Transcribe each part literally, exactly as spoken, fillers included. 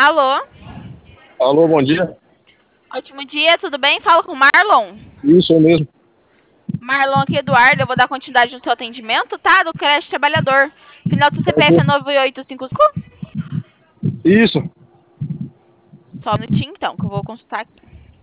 Alô? Alô, bom dia. Ótimo dia, tudo bem? Fala com o Marlon. Isso, eu mesmo. Marlon aqui, Eduardo. Eu vou dar continuidade no seu atendimento, tá? Do Creche Trabalhador. Final do C P F é nove oito cinco cinco? Isso. Só um minutinho, então, que eu vou consultar aqui.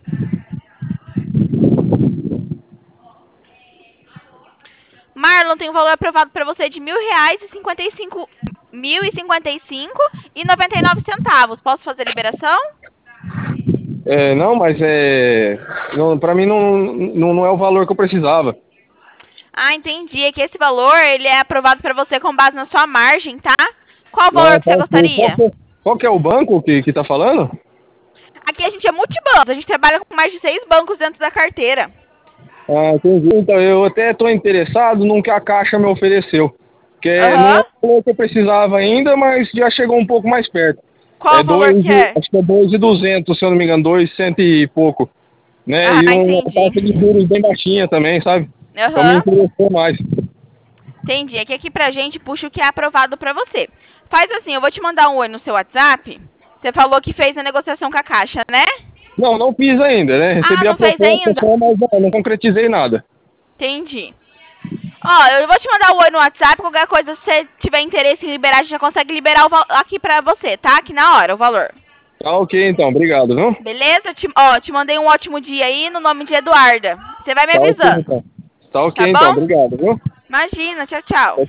Marlon, tem um valor aprovado para você de mil reais e cinquenta e cinco... Mil e cinquenta e cinco e noventa e nove centavos. Posso fazer a liberação? É, não, mas é... Não, pra mim não, não, não é o valor que eu precisava. Ah, entendi. É que esse valor, ele é aprovado para você com base na sua margem, tá? Qual o valor Não, que você qual, qual, gostaria? qual, qual que é o banco que, que tá falando? Aqui a gente é multibanco. A gente trabalha com mais de seis bancos dentro da carteira. Ah, entendi. Então, eu até tô interessado no que a Caixa me ofereceu. Que é- não é Aham. o valor que eu precisava ainda, mas já chegou um pouco mais perto. Qual É o valor dois, que e- é? acho que é dois e duzentos, se eu não me engano, dois cento e pouco, né? E Ah, uma entendi. taxa de juros bem baixinha também, sabe? Então me Aham. interessou mais. Entendi. É que aqui pra gente puxa o que é aprovado pra você. Faz assim, eu vou te mandar um oi no seu WhatsApp. Você falou que fez a negociação com a Caixa, né? Não, não fiz ainda, né? Ah, Recebi a não fez proposta ainda? só, mas não, não concretizei nada. Entendi. Ó, eu vou te mandar o oi no WhatsApp. Qualquer coisa, se você tiver interesse em liberar, a gente já consegue liberar o val- aqui pra você, tá? Aqui na hora, o valor. Tá ok, então. Obrigado, viu? Beleza? Te, ó, te mandei um ótimo dia aí no nome de Eduarda. Você vai me Tá ok, avisando, então. Tá tá ok, então. bom? Obrigado, viu? Imagina, tchau, tchau.